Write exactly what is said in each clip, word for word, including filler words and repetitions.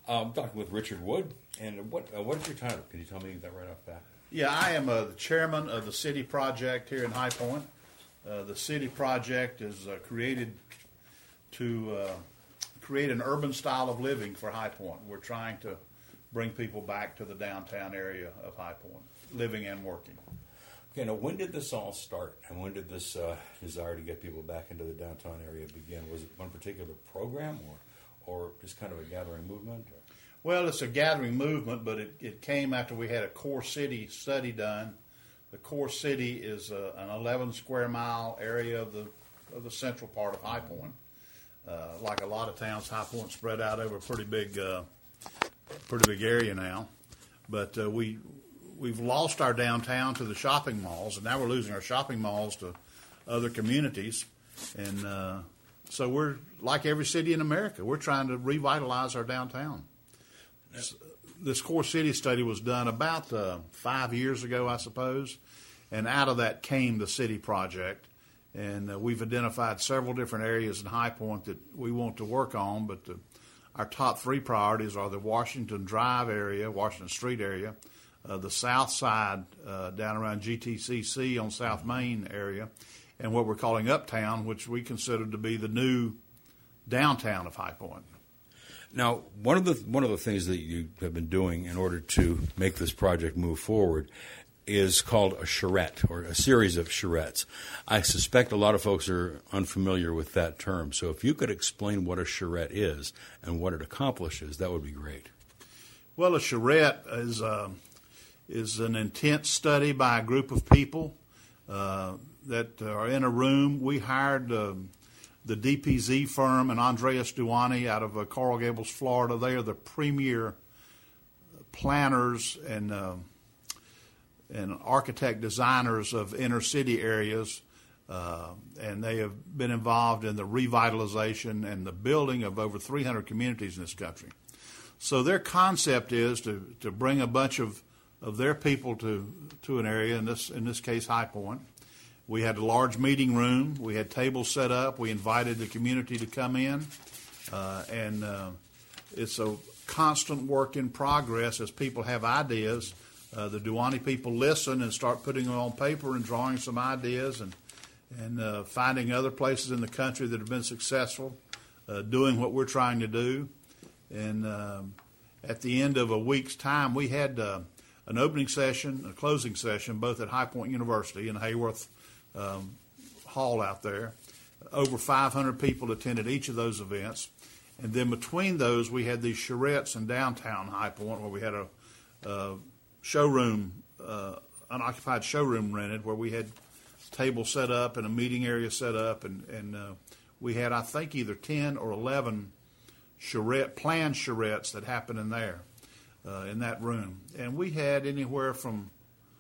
Uh, I'm talking with Richard Wood. And what uh, what is your title? Can you tell me that right off the bat? Yeah, I am uh, the chairman of the City Project here in High Point. Uh, the City Project is uh, created to uh, create an urban style of living for High Point. We're trying to bring people back to the downtown area of High Point, living and working. Okay, now when did this all start, and when did this uh, desire to get people back into the downtown area begin? Was it one particular program, or, or just kind of a gathering movement? Or? Well, it's a gathering movement, but it, it came after we had a core city study done. The core city is uh, an eleven square mile area of the of the central part of High Point. Uh, like a lot of towns, High Point spread out over a pretty big, uh, pretty big area now. But uh, we we've lost our downtown to the shopping malls, and now we're losing our shopping malls to other communities. And uh, so we're like every city in America. We're trying to revitalize our downtown. This core city study was done about uh, five years ago, I suppose, and out of that came the City Project. And uh, we've identified several different areas in High Point that we want to work on, but the, our top three priorities are the Washington Drive area, Washington Street area, uh, the South Side uh, down around G T C C on South Main area, and what we're calling Uptown, which we consider to be the new downtown of High Point. Now, one of the one of the things that you have been doing in order to make this project move forward is called a charrette, or a series of charrettes. I suspect a lot of folks are unfamiliar with that term. So if you could explain what a charrette is and what it accomplishes, that would be great. Well, a charrette is, uh, is an intense study by a group of people uh, that are in a room. We hired uh, the D P Z firm and Andreas Duani out of uh, Coral Gables, Florida. They are the premier planners and uh, and architect designers of inner city areas, uh, and they have been involved in the revitalization and the building of over three hundred communities in this country. So their concept is to, to bring a bunch of, of their people to to an area, in this in this case High Point. We had a large meeting room. We had tables set up. We invited the community to come in, uh, and uh, it's a constant work in progress as people have ideas. Uh, the Duani people listen and start putting them on paper and drawing some ideas and and uh, finding other places in the country that have been successful, uh, doing what we're trying to do. And um, at the end of a week's time, we had uh, an opening session, a closing session, both at High Point University and Hayworth um, Hall out there. Over five hundred people attended each of those events. And then between those, we had these charrettes in downtown High Point where we had a, a showroom, uh, unoccupied showroom rented where we had tables set up and a meeting area set up. And, and uh, we had, I think, either ten or eleven charrette, planned charrettes that happened in there, uh, in that room. And we had anywhere from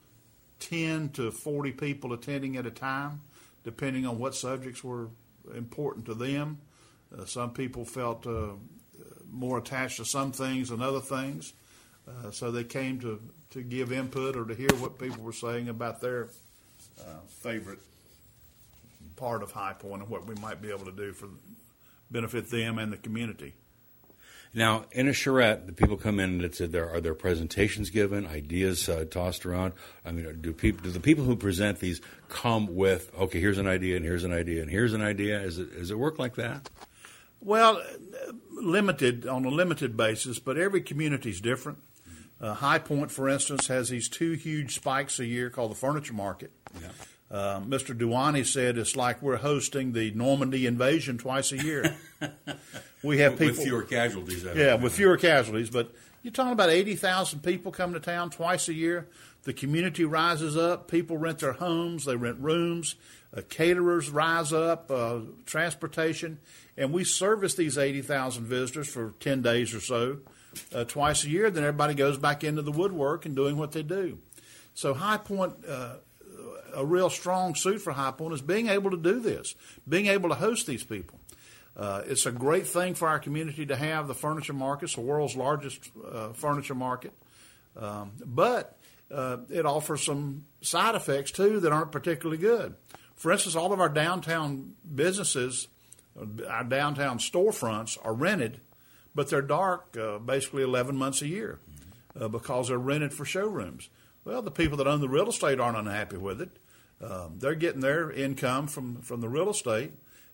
ten to forty people attending at a time, depending on what subjects were important to them. Uh, some people felt uh, more attached to some things than other things, uh, so they came to, to give input or to hear what people were saying about their uh, favorite part of High Point and what we might be able to do for benefit them and the community. Now, in a charrette, the people come in and it's, there are there presentations given, ideas uh, tossed around. I mean, do people do the people who present these come with, okay, here's an idea and here's an idea and here's an idea? Is it does it work like that? Well, limited on a limited basis, but every community is different. Uh, High Point, for instance, has these two huge spikes a year called the Furniture Market. Yeah. Uh, Mister Duani said it's like we're hosting the Normandy invasion twice a year. We have people with fewer casualties. Yeah, with fewer casualties. But you're talking about eighty thousand people come to town twice a year. The community rises up. People rent their homes. They rent rooms. Uh, caterers rise up. Uh, transportation, and we service these eighty thousand visitors for ten days or so, uh, twice a year. Then everybody goes back into the woodwork and doing what they do. So High Point. Uh, A real strong suit for High Point is being able to do this, being able to host these people. Uh, it's a great thing for our community to have the furniture market. It's the world's largest uh, furniture market. Um, but uh, it offers some side effects, too, that aren't particularly good. For instance, all of our downtown businesses, our downtown storefronts are rented, but they're dark uh, basically eleven months a year uh, because they're rented for showrooms. Well, the people that own the real estate aren't unhappy with it. Um, they're getting their income from, from the real estate.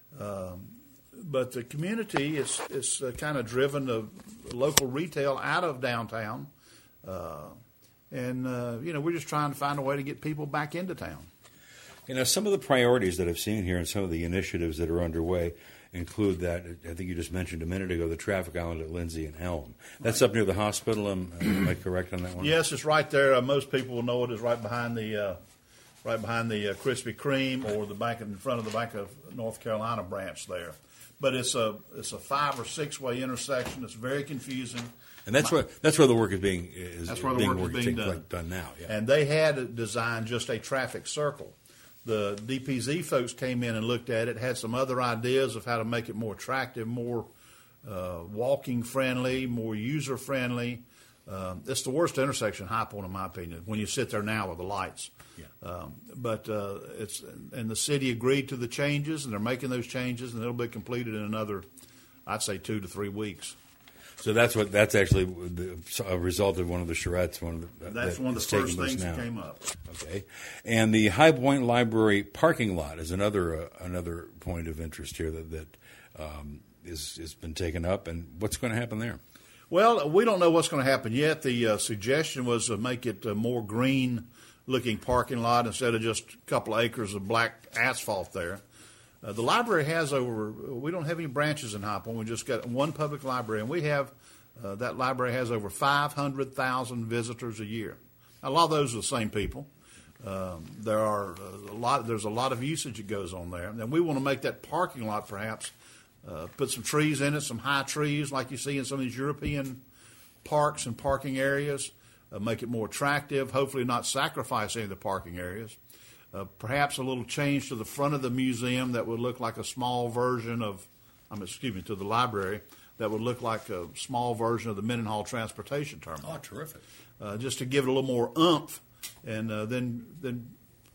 Um, but the community is, is uh, kind of driven the local retail out of downtown. Uh, and, uh, you know, we're just trying to find a way to get people back into town. You know, some of the priorities that I've seen here and some of the initiatives that are underway include that, I think you just mentioned a minute ago, the traffic island at Lindsay and Elm. That's right up near the hospital. Am, am I correct on that one? Yes, it's right there. Uh, most people will know it is right behind the uh, right behind the uh, Krispy Kreme or the bank in front of the Bank of North Carolina branch there. But it's a it's a five or six way intersection. It's very confusing. And that's where that's where the work is being is that's where the being work is being done. Like done now. Yeah. And they had designed just a traffic circle. The D P Z folks came in and looked at it, had some other ideas of how to make it more attractive, more uh, walking friendly, more user friendly. Um, it's the worst intersection in High Point, in my opinion, when you sit there now with the lights. Yeah. Um, but uh, it's and the city agreed to the changes, and they're making those changes, and it'll be completed in another, I'd say, two to three weeks. So that's what that's actually the, a result of one of the charrettes. One of the, that's that one of the first things that came up. Okay, and the High Point Library parking lot is another uh, another point of interest here that that um, is has been taken up. And what's going to happen there? Well, we don't know what's going to happen yet. The uh, suggestion was to make it a more green-looking parking lot instead of just a couple of acres of black asphalt there. Uh, the library has over, we don't have any branches in High Point. We just got one public library, and we have, uh, that library has over five hundred thousand visitors a year. A lot of those are the same people. Um, there are a lot, there's a lot of usage that goes on there. And we want to make that parking lot perhaps, uh, put some trees in it, some high trees like you see in some of these European parks and parking areas, uh, make it more attractive, hopefully not sacrifice any of the parking areas. Uh, perhaps a little change to the front of the museum that would look like a small version of, um, excuse me, to the library that would look like a small version of the Mendenhall Transportation Terminal. Oh, terrific! Uh, just to give it a little more oomph, and uh, then then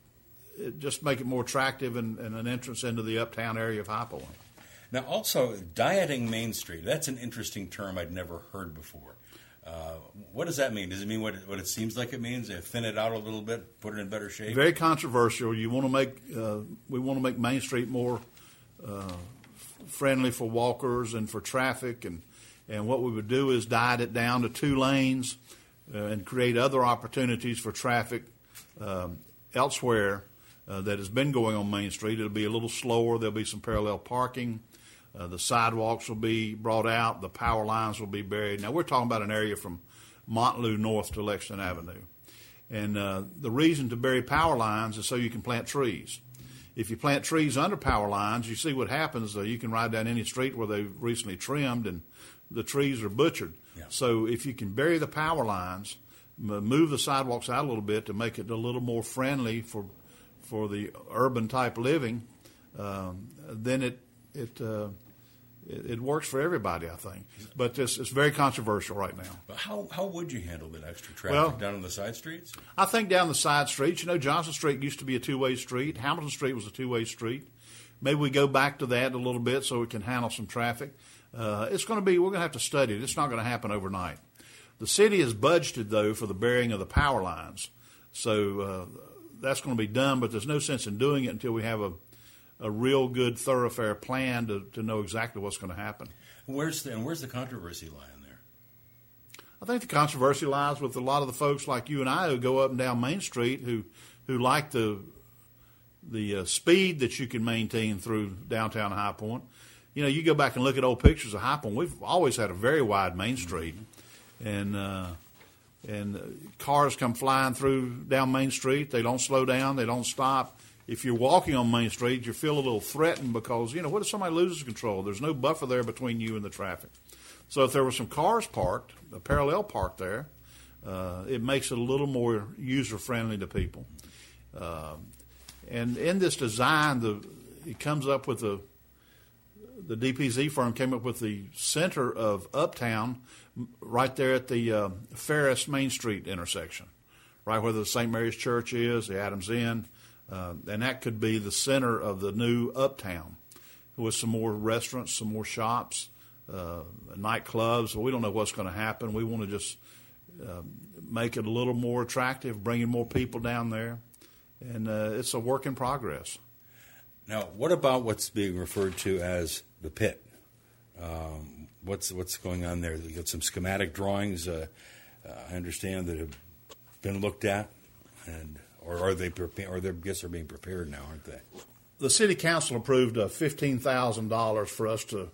it just make it more attractive and, and an entrance into the uptown area of High Point. Now, also dieting Main Street—that's an interesting term I'd never heard before. Uh, what does that mean? Does it mean what it, what it seems like it means? They thin it out a little bit, put it in better shape. Very controversial. You want to make uh, we want to make Main Street more uh, friendly for walkers and for traffic, and and what we would do is diet it down to two lanes uh, and create other opportunities for traffic um, elsewhere uh, that has been going on Main Street. It'll be a little slower. There'll be some parallel parking. Uh, the sidewalks will be brought out. The power lines will be buried. Now, we're talking about an area from Montloo north to Lexington Avenue. And uh, the reason to bury power lines is so you can plant trees. If you plant trees under power lines, you see what happens. Uh, you can ride down any street where they've recently trimmed, and the trees are butchered. Yeah. So if you can bury the power lines, move the sidewalks out a little bit to make it a little more friendly for for the urban-type living, um, then it It, uh, it it works for everybody, I think. But this it's very controversial right now. But how how would you handle that extra traffic well, down on the side streets? I think down the side streets. You know, Johnson Street used to be a two-way street. Hamilton Street was a two-way street. Maybe we go back to that a little bit so we can handle some traffic. Uh, it's going to be. We're going to have to study it. It's not going to happen overnight. The city has budgeted though for the burying of the power lines, so uh, that's going to be done. But there's no sense in doing it until we have a a real good thoroughfare plan to, to know exactly what's going to happen. Where's the, and where's the controversy lie in there? I think the controversy lies with a lot of the folks like you and I who go up and down Main Street who who like the the uh, speed that you can maintain through downtown High Point. You know, you go back and look at old pictures of High Point. We've always had a very wide Main Street, and uh, and cars come flying through down Main Street. They don't slow down. They don't stop. If you're walking on Main Street, you feel a little threatened because, you know, what if somebody loses control? There's no buffer there between you and the traffic. So if there were some cars parked, a parallel parked there, uh, it makes it a little more user-friendly to people. Uh, and in this design, the it comes up with the, the D P Z firm came up with the center of Uptown right there at the uh, Ferris Main Street intersection, right where the Saint Mary's Church is, the Adams Inn. Uh, and that could be the center of the new Uptown with some more restaurants, some more shops, uh, nightclubs. We don't know what's going to happen. We want to just uh, make it a little more attractive, bringing more people down there, and uh, it's a work in progress. Now, what about what's being referred to as the pit? Um, what's what's going on there? You got some schematic drawings. Uh, uh, I understand that have been looked at, and or are they prepared? Or they I guess they're being prepared now, aren't they? The city council approved uh, fifteen thousand dollars for us to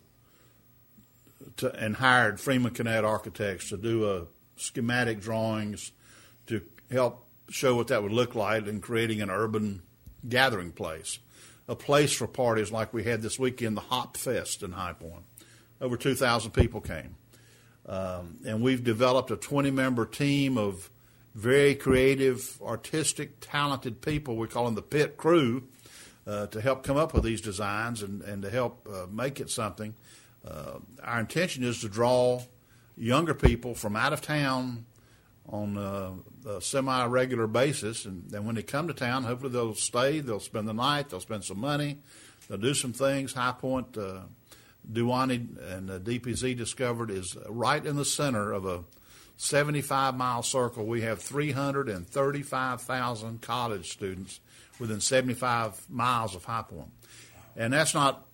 to and hired Freeman Connect Architects to do uh, schematic drawings to help show what that would look like in creating an urban gathering place. A place for parties like we had this weekend, the Hop Fest in High Point. Over two thousand people came. Um, and we've developed a twenty-member team of very creative, artistic, talented people. We call them the Pit Crew uh, to help come up with these designs and, and to help uh, make it something. Uh, our intention is to draw younger people from out of town on uh, a semi-regular basis, and, and when they come to town, hopefully they'll stay, they'll spend the night, they'll spend some money, they'll do some things. High Point, uh, Duwani and uh, D P Z discovered is right in the center of a seventy-five mile circle. We have three hundred thirty-five thousand college students within seventy-five miles of High Point. And that's not,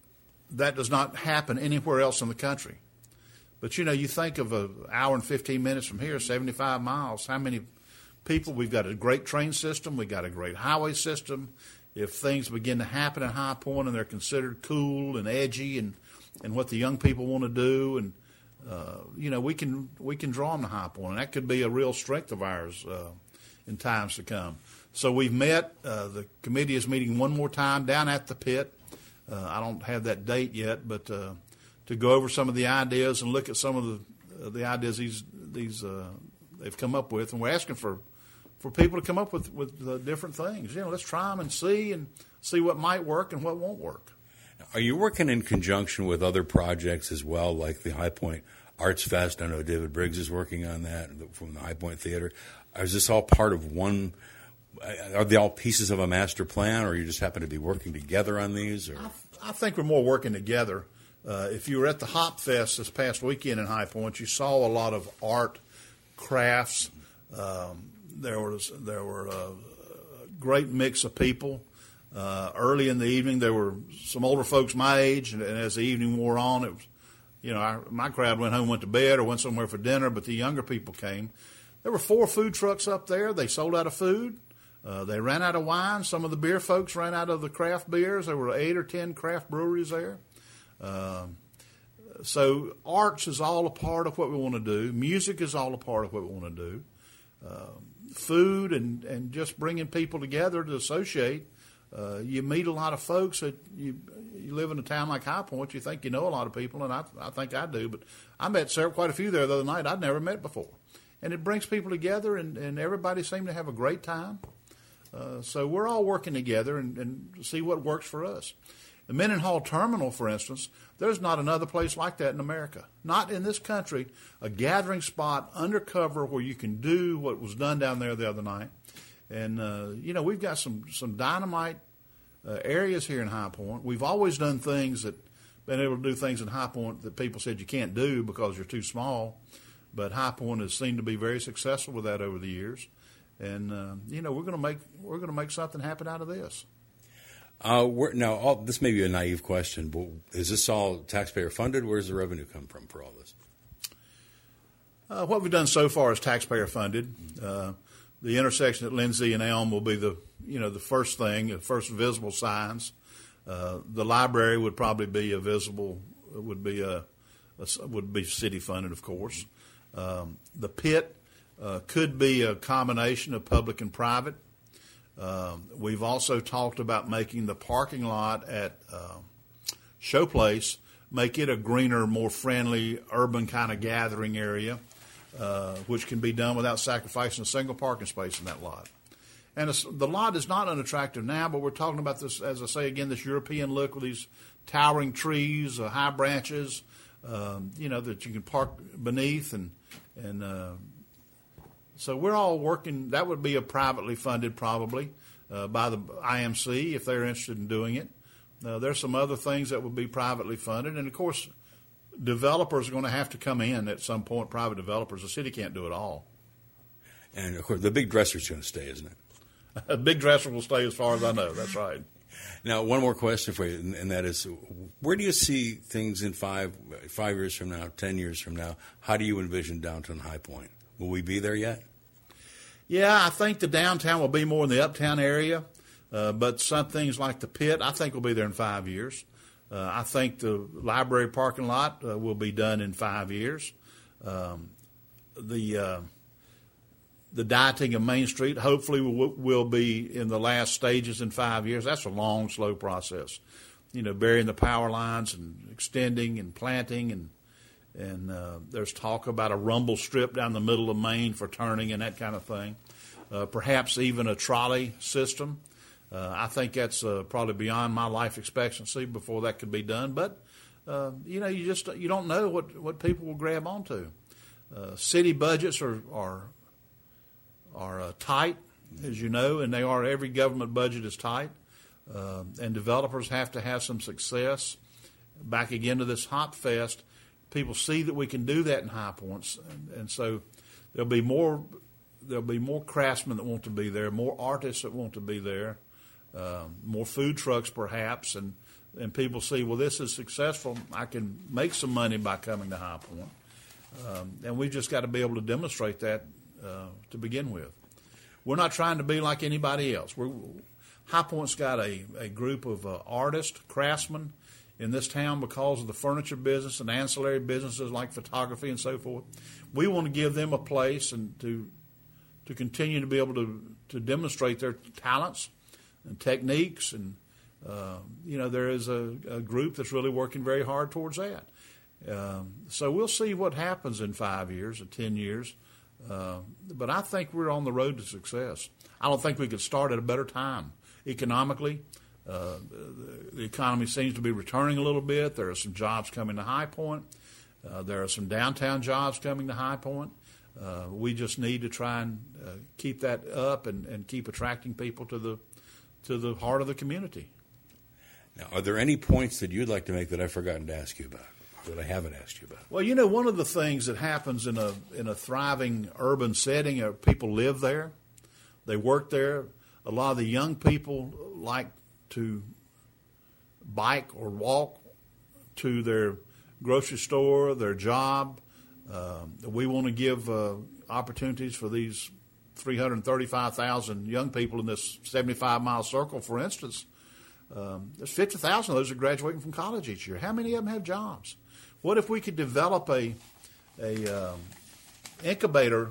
that does not happen anywhere else in the country. But, you know, you think of an hour and fifteen minutes from here, seventy-five miles, how many people? We've got a great train system. We've got a great highway system. If things begin to happen at High Point and they're considered cool and edgy and, and what the young people want to do, and, uh, you know, we can we can draw them to High Point, and that could be a real strength of ours uh, in times to come. So we've met. Uh, the committee is meeting one more time down at the pit. Uh, I don't have that date yet, but uh, to go over some of the ideas and look at some of the uh, the ideas these these uh, they've come up with, and we're asking for, for people to come up with with uh, different things. You know, let's try them and see and see what might work and what won't work. Are you working in conjunction with other projects as well, like the High Point Arts Fest? I know David Briggs is working on that from the High Point Theater. Is this all part of one? Are they all pieces of a master plan, or you just happen to be working together on these? Or? I, I think we're more working together. Uh, if you were at the Hop Fest this past weekend in High Point, you saw a lot of art, crafts. Um, there was there were a great mix of people. Uh, early in the evening, there were some older folks my age, and, and as the evening wore on, it was, you know, our, my crowd went home, went to bed, or went somewhere for dinner. But the younger people came. There were four food trucks up there. They sold out of food. Uh, they ran out of wine. Some of the beer folks ran out of the craft beers. There were eight or ten craft breweries there. Um, so arts is all a part of what we want to do. Music is all a part of what we want to do. Uh, food and, and just bringing people together to associate. Uh, you meet a lot of folks that you you live in a town like High Point. You think you know a lot of people, and I, I think I do. But I met several, quite a few there the other night I'd never met before. And it brings people together, and, and everybody seemed to have a great time. Uh, so we're all working together and, and see what works for us. The Mendenhall Terminal, for instance, there's not another place like that in America. Not in this country, a gathering spot undercover where you can do what was done down there the other night. And, uh, you know, we've got some, some dynamite uh, areas here in High Point. We've always done things that, been able to do things in High Point that people said you can't do because you're too small. But High Point has seemed to be very successful with that over the years. And, uh, you know, we're going to make we're going to make something happen out of this. Uh, we're, now, all, this may be a naive question, but is this all taxpayer funded? Where does the revenue come from for all this? Uh, what we've done so far is taxpayer funded. Uh, the intersection at Lindsay and Elm will be the you know the first thing, the first visible signs. Uh, the library would probably be a visible would be a, a would be city funded, of course. Um, the pit uh, could be a combination of public and private. Um, we've also talked about making the parking lot at uh, Showplace, make it a greener, more friendly, urban kind of gathering area, uh, which can be done without sacrificing a single parking space in that lot. And it's, the lot is not unattractive now, but we're talking about this, as I say again, this European look with these towering trees, uh, high branches, um, you know, that you can park beneath, and and uh, so we're all working. That would be a privately funded, probably uh, by the I M C if they're interested in doing it. Uh, there's some other things that would be privately funded, and of course, developers are going to have to come in at some point, private developers. The city can't do it all. And, of course, the big dresser's going to stay, isn't it? A big dresser will stay as far as I know. That's right. Now, one more question for you, and, and that is, where do you see things in five five years from now, ten years from now? How do you envision downtown High Point? Will we be there yet? Yeah, I think the downtown will be more in the uptown area, uh, but some things like the pit, I think will be there in five years. Uh, I think the library parking lot uh, will be done in five years. Um, the uh, the dieting of Main Street hopefully will, will be in the last stages in five years. That's a long, slow process. You know, burying the power lines and extending and planting, and and uh, there's talk about a rumble strip down the middle of Main for turning and that kind of thing. Uh, perhaps even a trolley system. Uh, I think that's uh, probably beyond my life expectancy before that could be done. But uh, you know, you just you don't know what, what people will grab onto. Uh, city budgets are are are uh, tight, as you know, and they are. Every government budget is tight, uh, and developers have to have some success. Back again to this Hop Fest, people see that we can do that in High Points, and, and so there'll be more. There'll be more craftsmen that want to be there, more artists that want to be there. Um, more food trucks, perhaps, and, and people see, well, this is successful. I can make some money by coming to High Point. Um, and we've just got to be able to demonstrate that uh, to begin with. We're not trying to be like anybody else. We're, High Point's got a, a group of uh, artists, craftsmen in this town because of the furniture business and ancillary businesses like photography and so forth. We want to give them a place and to to continue to be able to, to demonstrate their talents and techniques, and uh, you know, there is a, a group that's really working very hard towards that. Um, so we'll see what happens in five years or ten years, uh, but I think we're on the road to success. I don't think we could start at a better time economically. Uh, the, the economy seems to be returning a little bit. There are some jobs coming to High Point. Uh, there are some downtown jobs coming to High Point. Uh, we just need to try and uh, keep that up and, and keep attracting people to the to the heart of the community. Now, are there any points that you'd like to make that I've forgotten to ask you about, or that I haven't asked you about? Well, you know, one of the things that happens in a in a thriving urban setting are people live there, they work there. A lot of the young people like to bike or walk to their grocery store, their job. Um, we want to give uh, opportunities for these three hundred thirty-five thousand young people in this seventy-five mile circle, for instance. Um, there's fifty thousand of those are graduating from college each year. How many of them have jobs? What if we could develop a a um, incubator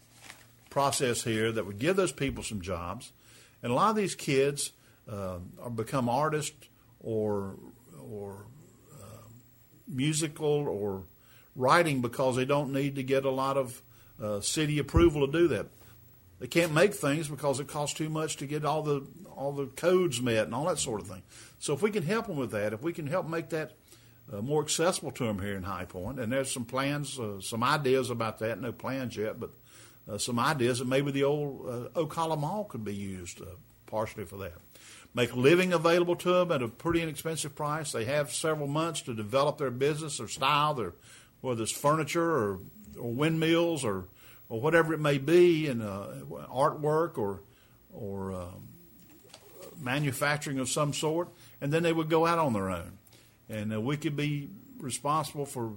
process here that would give those people some jobs? And a lot of these kids uh, are become artists or or uh, musical or writing because they don't need to get a lot of uh, city approval to do that. They can't make things because it costs too much to get all the all the codes met and all that sort of thing. So if we can help them with that, if we can help make that uh, more accessible to them here in High Point, and there's some plans, uh, some ideas about that, no plans yet, but uh, some ideas that maybe the old uh, Ocala Mall could be used uh, partially for that. Make living available to them at a pretty inexpensive price. They have several months to develop their business, their style, their whether it's furniture or, or windmills or or whatever it may be, in uh, artwork or or um, manufacturing of some sort, and then they would go out on their own, and uh, we could be responsible for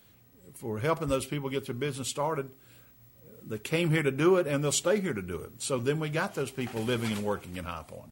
for helping those people get their business started. They came here to do it, and they'll stay here to do it. So then we got those people living and working in High Point.